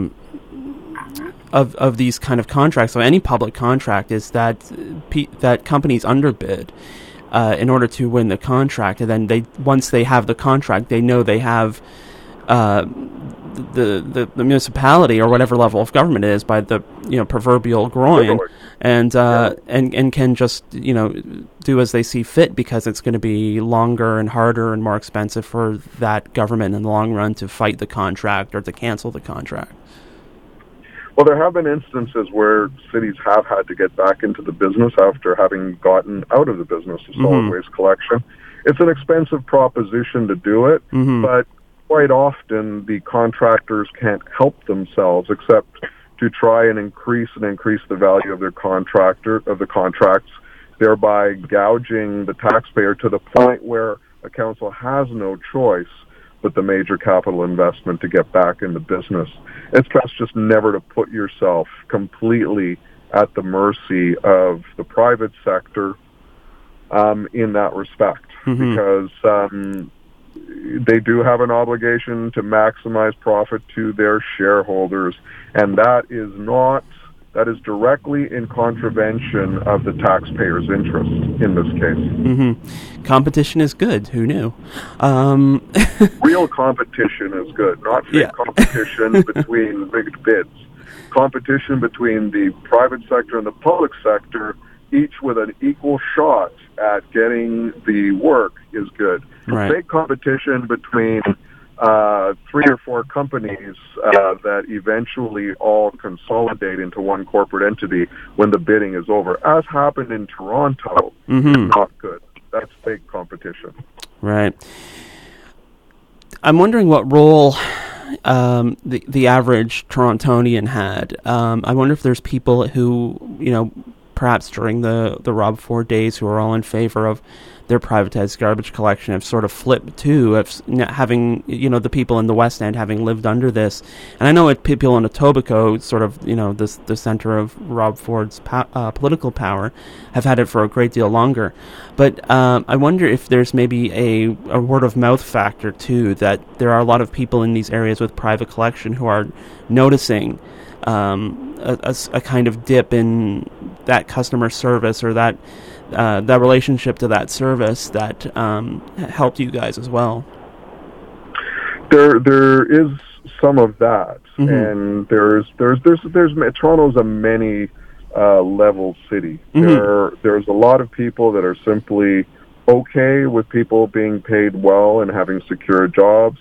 of of these kind of contracts. So any public contract is that pe- that companies underbid uh, in order to win the contract, and then they once they have the contract, they know they have uh, the, the the municipality or whatever level of government it is by the you know proverbial groin, and uh, yeah. and and can just you know do as they see fit, because it's going to be longer and harder and more expensive for that government in the long run to fight the contract or to cancel the contract. Well, there have been instances where cities have had to get back into the business after having gotten out of the business of solid mm-hmm. waste collection. It's an expensive proposition to do it, mm-hmm. but quite often the contractors can't help themselves except to try and increase and increase the value of their contractor of the contracts, thereby gouging the taxpayer to the point where a council has no choice but the major capital investment to get back in the business. It's best just never to put yourself completely at the mercy of the private sector um, in that respect, mm-hmm. because um, they do have an obligation to maximize profit to their shareholders, and that is not that is directly in contravention of the taxpayer's interest in this case. Mm-hmm. Competition is good. Who knew? Um... Real competition is good, not fake yeah. competition between rigged bids. Competition between the private sector and the public sector, each with an equal shot at getting the work, is good. Right. Fake competition between uh, three or four companies uh, that eventually all consolidate into one corporate entity when the bidding is over, as happened in Toronto, mm-hmm. is not good. That's fake competition. Right. I'm wondering what role um, the the average Torontonian had. Um, I wonder if there's people who, you know, perhaps during the, the Rob Ford days, who are all in favor of their privatized garbage collection, have sort of flipped too, of having, you know, the people in the West End having lived under this. And I know it, people in Etobicoke, sort of, you know, this, the center of Rob Ford's po- uh, political power, have had it for a great deal longer. But um, I wonder if there's maybe a, a word-of-mouth factor too, that there are a lot of people in these areas with private collection who are noticing um, a, a, a kind of dip in that customer service, or that uh, that relationship to that service that um, helped you guys as well. There, there is some of that, mm-hmm. and there's, there's, there's, there's, Toronto's a many uh, level city. Mm-hmm. There, there's a lot of people that are simply okay with people being paid well and having secure jobs.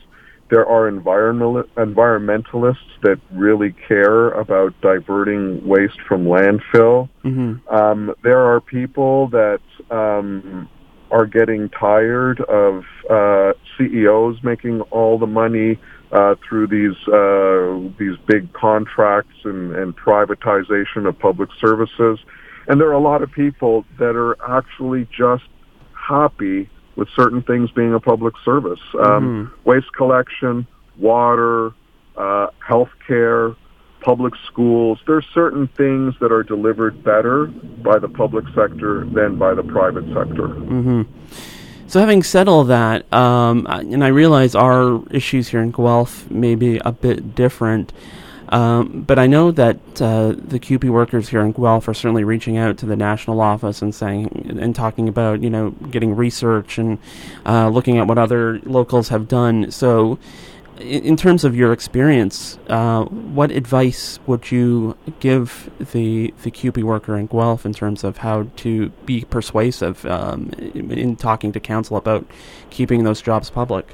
there are environmental, environmentalists that really care about diverting waste from landfill. Mm-hmm. Um, there are people that um, are getting tired of uh, C E Os making all the money uh, through these uh, these big contracts and, and privatization of public services. And there are a lot of people that are actually just happy with certain things being a public service. Um, mm-hmm. Waste collection, water, uh, health care, public schools. There are certain things that are delivered better by the public sector than by the private sector. Mm-hmm. So having said all that, um, and I realize our issues here in Guelph may be a bit different, Um, but I know that uh, the C U P E workers here in Guelph are certainly reaching out to the national office and saying and talking about, you know, getting research and uh, looking at what other locals have done. So, in, in terms of your experience, uh, what advice would you give the the C U P E worker in Guelph in terms of how to be persuasive um, in, in talking to council about keeping those jobs public?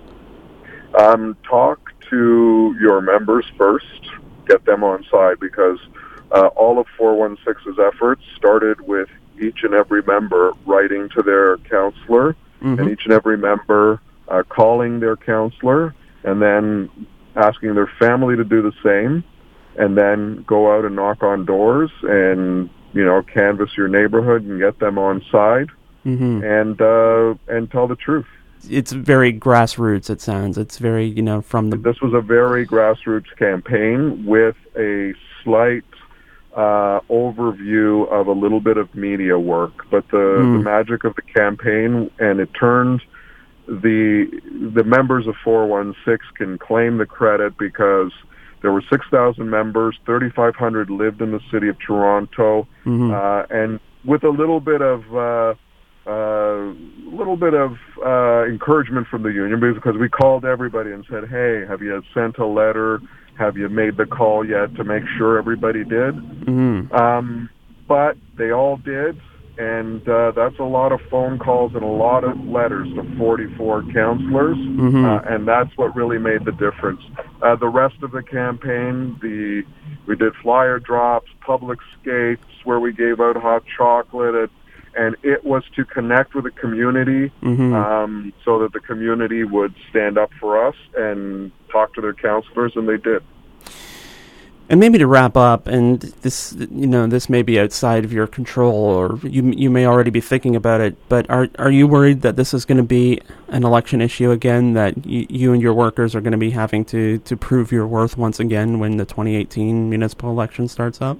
Um, talk to your members first, get them on side, because uh, all of four one six's efforts started with each and every member writing to their counselor, mm-hmm. and each and every member uh, calling their counselor, and then asking their family to do the same, and then go out and knock on doors and, you know, canvass your neighborhood and get them on side, mm-hmm. and uh, and tell the truth. It's very grassroots, it sounds. It's very, you know, from the... This was a very grassroots campaign with a slight uh, overview of a little bit of media work. But the, mm. the magic of the campaign, and it turned the the members of four one six can claim the credit because there were six thousand members, thirty-five hundred lived in the city of Toronto, mm-hmm. uh, and with a little bit of... Uh, a uh, little bit of uh, encouragement from the union, because we called everybody and said, hey, have you sent a letter? Have you made the call yet to make sure everybody did? Mm-hmm. Um, but they all did, and uh, that's a lot of phone calls and a lot of letters to forty-four councillors, mm-hmm. uh, and that's what really made the difference. Uh, the rest of the campaign, the we did flyer drops, public skates, where we gave out hot chocolate at And it was to connect with the community, mm-hmm. um, so that the community would stand up for us and talk to their counselors, and they did. And maybe to wrap up, and this, you know, this may be outside of your control, or you you may already be thinking about it, but are are you worried that this is going to be an election issue again, that you, you and your workers are going to be having to, to prove your worth once again when the twenty eighteen municipal election starts up?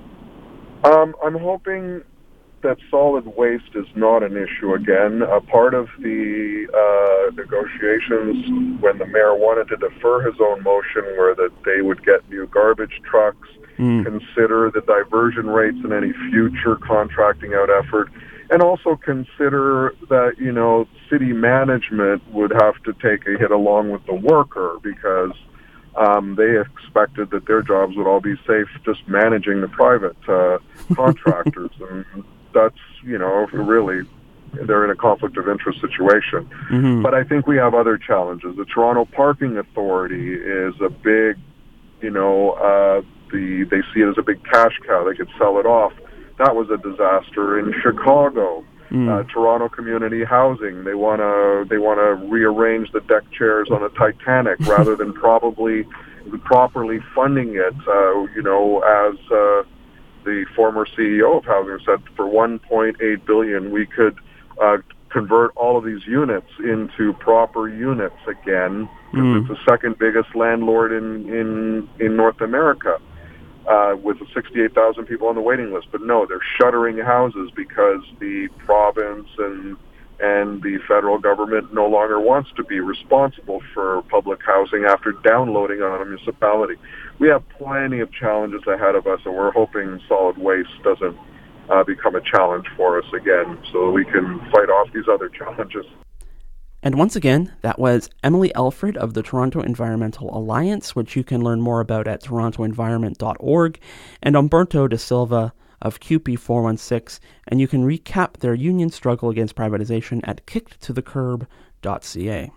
Um, I'm hoping that solid waste is not an issue again. A part of the uh, negotiations when the mayor wanted to defer his own motion were that they would get new garbage trucks, mm. consider the diversion rates in any future contracting out effort, and also consider that, you know, city management would have to take a hit along with the worker, because um, they expected that their jobs would all be safe just managing the private uh, contractors. And that's, you know, really, they're in a conflict of interest situation. Mm-hmm. But I think we have other challenges. The Toronto Parking Authority is a big, you know, uh, the they see it as a big cash cow. They could sell it off. That was a disaster. In Chicago, mm. uh, Toronto Community Housing, they want to they want to rearrange the deck chairs on a Titanic rather than probably properly funding it. Uh, you know, as uh, the former C E O of Housing said, for one point eight billion dollars, we could uh, convert all of these units into proper units again. Mm. It's the second biggest landlord in in, in North America, uh, with sixty-eight thousand people on the waiting list. But no, they're shuttering houses because the province and and the federal government no longer wants to be responsible for public housing after downloading on a municipality. We have plenty of challenges ahead of us, and we're hoping solid waste doesn't uh, become a challenge for us again, so that we can fight off these other challenges. And once again, that was Emily Alfred of the Toronto Environmental Alliance, which you can learn more about at toronto environment dot org, and Umberto da Silva of C U P E four one six, and you can recap their union struggle against privatization at kicked to the curb dot c a.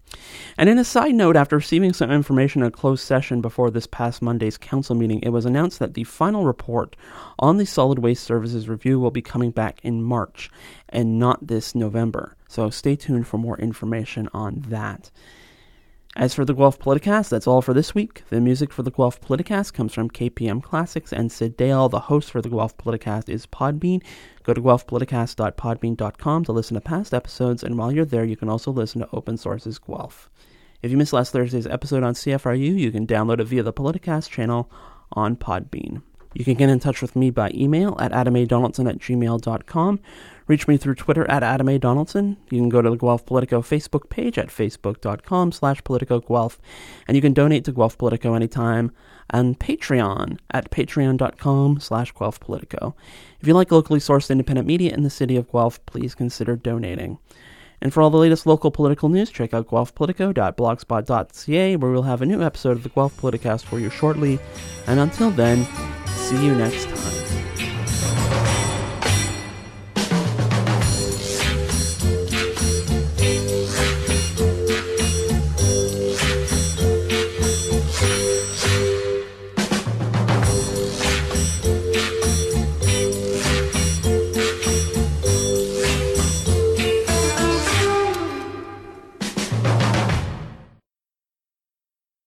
And in a side note, after receiving some information in a closed session before this past Monday's council meeting, it was announced that the final report on the Solid Waste Services Review will be coming back in March and not this November. So stay tuned for more information on that. As for the Guelph Politicast, that's all for this week. The music for the Guelph Politicast comes from K P M Classics and Sid Dale. The host for the Guelph Politicast is Podbean. Go to guelph politicast dot podbean dot com to listen to past episodes, and while you're there, you can also listen to Open Source's Guelph. If you missed last Thursday's episode on C F R U, you can download it via the Politicast channel on Podbean. You can get in touch with me by email at adamadonaldson at gmail dot com. Reach me through Twitter at adamadonaldson. You can go to the Guelph Politico Facebook page at facebook.com slash politicoguelph. And you can donate to Guelph Politico anytime on Patreon at patreon.com slash Guelph Politico. If you like locally sourced independent media in the city of Guelph, please consider donating. And for all the latest local political news, check out guelph politico dot blogspot dot c a, where we'll have a new episode of the Guelph Politicast for you shortly. And until then, see you next time.